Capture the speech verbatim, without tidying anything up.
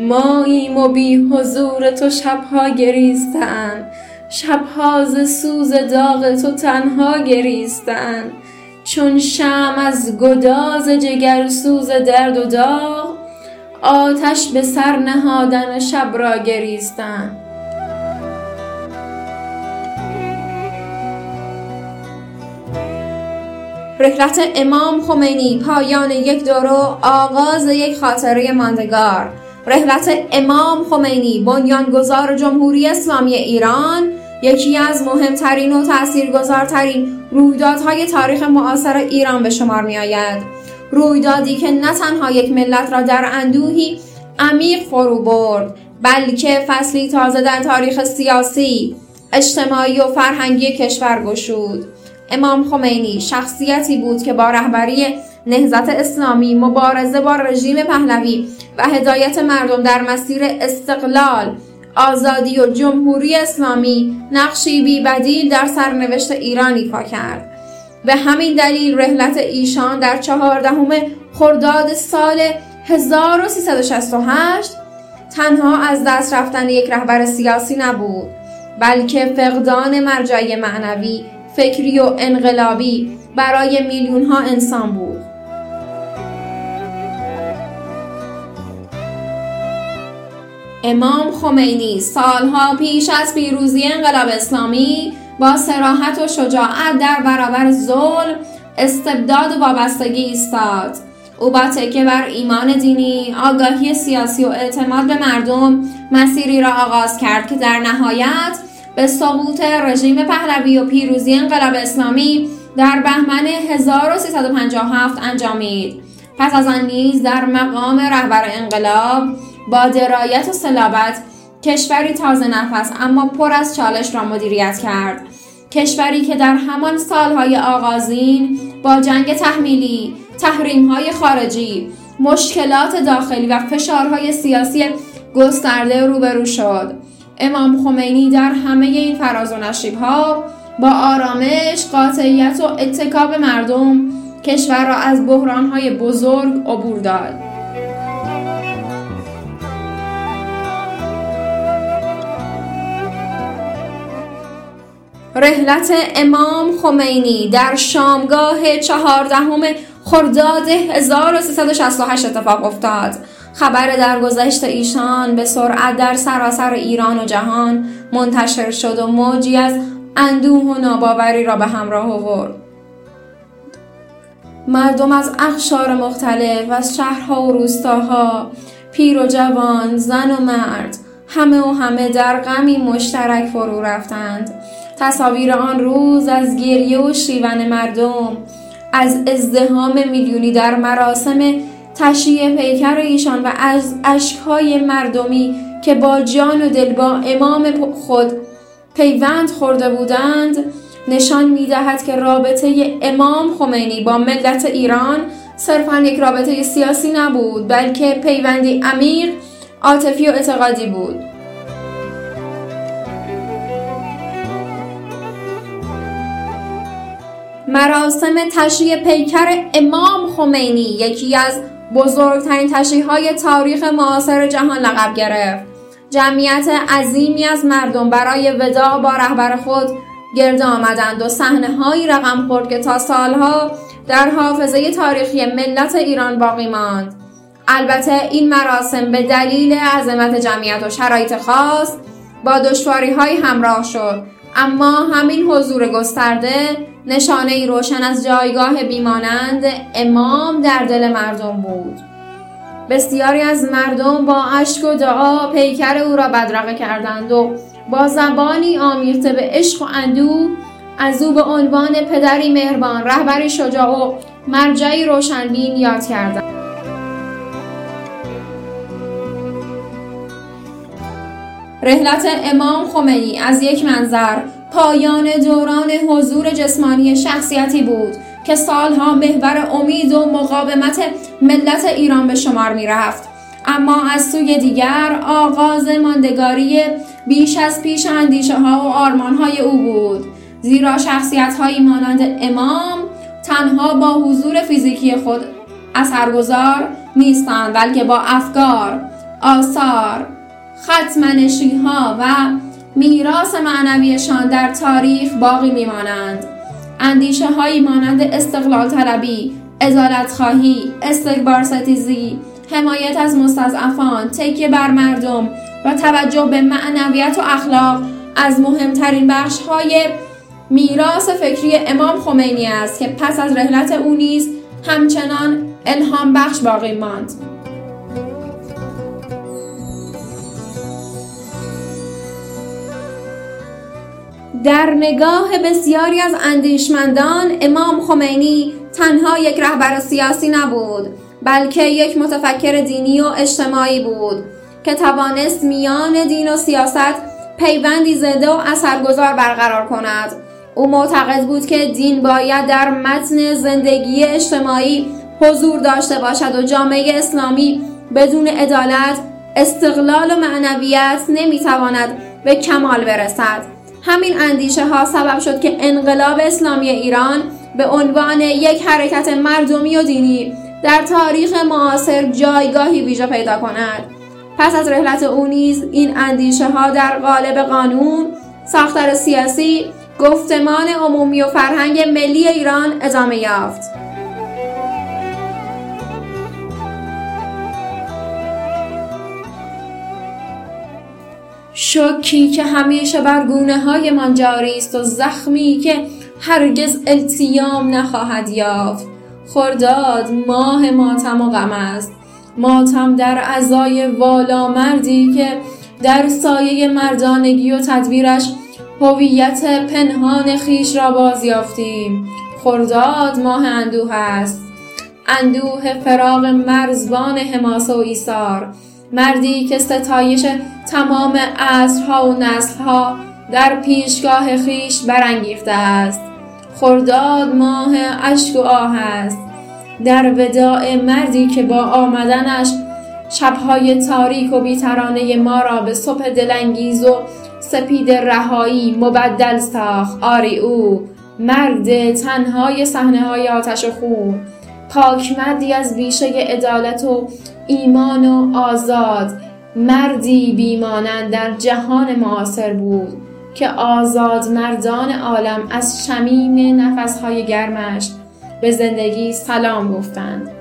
ماییم و بی حضور تو شبها گریستن، شبها ز سوز داغ تو تنها گریستن. چون شمع از گداز جگر سوز درد و داغ، آتش به سر نهادن شب را گریستن. رحلت امام خمینی، پایان یک دوره، آغاز یک خاطره ماندگار. رحلت امام خمینی، بنیانگذار جمهوری اسلامی ایران، یکی از مهمترین و تاثیرگذارترین رویدادهای تاریخ معاصر ایران به شمار می آید. رویدادی که نه تنها یک ملت را در اندوهی عمیق فرو برد، بلکه فصلی تازه در تاریخ سیاسی، اجتماعی و فرهنگی کشور گشود. امام خمینی شخصیتی بود که با رهبری نهضت اسلامی، مبارزه با رژیم پهلوی و هدایت مردم در مسیر استقلال، آزادی و جمهوری اسلامی نقشی بی‌بدیل در سرنوشت ایران ایفا کرد. به همین دلیل رحلت ایشان در چهاردهم خرداد سال هزار و سیصد و شصت و هشت تنها از دست رفتن یک رهبر سیاسی نبود، بلکه فقدان مرجعی معنوی، فکری و انقلابی برای میلیون‌ها انسان بود. امام خمینی سالها پیش از پیروزی انقلاب اسلامی با صراحت و شجاعت در برابر ظلم، استبداد و وابستگی ایستاد. او با تکیه بر ایمان دینی، آگاهی سیاسی و اعتماد به مردم مسیری را آغاز کرد که در نهایت به سقوط رژیم پهلوی و پیروزی انقلاب اسلامی در بهمن هزار و سیصد و پنجاه و هفت انجامید. پس از آن نیز در مقام رهبر انقلاب با درایت و صلابت کشوری تازه نفس اما پر از چالش را مدیریت کرد. کشوری که در همان سالهای آغازین با جنگ تحمیلی، تحریم‌های خارجی، مشکلات داخلی و فشارهای سیاسی گسترده روبرو شد. امام خمینی در همه این فراز و نشیب‌ها با آرامش، قاطعیت و اتکا به مردم کشور را از بحران‌های بزرگ عبور داد. رحلت امام خمینی در شامگاه چهاردهم خرداد هزار و سیصد و شصت و هشت اتفاق افتاد. خبر درگذشت ایشان به سرعت در سراسر ایران و جهان منتشر شد و موجی از اندوه و ناباوری را به همراه آورد. مردم از اقشار مختلف، از شهرها و روستاها، پیر و جوان، زن و مرد، همه و همه در غمی مشترک فرو رفتند. تصاویر آن روز از گریه و شیون مردم، از ازدحام میلیونی در مراسم تشییع پیکر ایشان و از اشک‌های مردمی که با جان و دل با امام خود پیوند خورده بودند، نشان می‌دهد که رابطه امام خمینی با ملت ایران صرفاً یک رابطه سیاسی نبود، بلکه پیوندی عمیق، عاطفی و اعتقادی بود. مراسم تشییع پیکر امام خمینی یکی از بزرگترین تشییع‌های تاریخ معاصر جهان لقب گرفت. جمعیت عظیمی از مردم برای وداع با رهبر خود گرد آمدند و صحنه‌هایی رقم خورد که تا سالها در حافظه تاریخی ملت ایران باقی ماند. البته این مراسم به دلیل عظمت جمعیت و شرایط خاص با دشواری‌های همراه شد، اما همین حضور گسترده نشانه‌ای روشن از جایگاه بیمانند امام در دل مردم بود. بسیاری از مردم با اشک و دعا پیکر او را بدرقه کردند و با زبانی آمیخته به عشق و اندوه از او به عنوان پدری مهربان، رهبری شجاع و مرجعی روشنبین یاد کردند. رحلت امام خمینی از یک منظر پایان دوران حضور جسمانی شخصیتی بود که سالها محور امید و مقاومت ملت ایران به شمار می رفت. اما از سوی دیگر آغاز ماندگاری بیش از پیش اندیشه ها و آرمان های او بود، زیرا شخصیت هایی مانند امام تنها با حضور فیزیکی خود اثرگذار نیستند، بلکه با افکار، آثار، ختم‌نشین‌ها و میراث معنویشان در تاریخ باقی میمانند. اندیشه هایی مانند استقلال طلبی، عدالت خواهی، استکبار ستیزی، حمایت از مستضعفان، تکیه بر مردم و توجه به معنویت و اخلاق از مهمترین بخش های میراث فکری امام خمینی است که پس از رحلت او نیز همچنان الهام بخش باقی ماند. در نگاه بسیاری از اندیشمندان امام خمینی تنها یک رهبر سیاسی نبود، بلکه یک متفکر دینی و اجتماعی بود که توانست میان دین و سیاست پیوندی زنده و اثرگذار برقرار کند. او معتقد بود که دین باید در متن زندگی اجتماعی حضور داشته باشد و جامعه اسلامی بدون عدالت، استقلال و معنویت نمیتواند به کمال برسد. همین اندیشه ها سبب شد که انقلاب اسلامی ایران به عنوان یک حرکت مردمی و دینی در تاریخ معاصر جایگاهی ویژه پیدا کند. پس از رحلت او نیز این اندیشه ها در قالب قانون، ساختار سیاسی، گفتمان عمومی و فرهنگ ملی ایران ادامه یافت. شوکی که همیشه بر گونه های من جاری است و زخمی که هرگز التیام نخواهد یافت. خرداد ماه ماتم و غم است، ماتم در عزای والا مردی که در سایه مردانگی و تدبیرش هویت پنهان خیش را باز یافتیم. خرداد ماه اندوه است، اندوه فراق مرزبان حماسه و ایثار، مردی که ستایش تمام عصرها و نسلها در پیشگاه خیش برانگیخته است. خرداد ماه اشک و آه است، در وداع مردی که با آمدنش شبهای تاریک و بی‌ترانه ما را به صبح دلانگیز و سپید رهایی مبدل ساخت. آری او مرد تنهای صحنه‌های آتش و خون، پاک مردی از بیشه عدالت و ایمان و آزاد، مردی بیمانند در جهان معاصر بود که آزاد مردان عالم از شمیم نفسهای گرمش به زندگی سلام گفتند.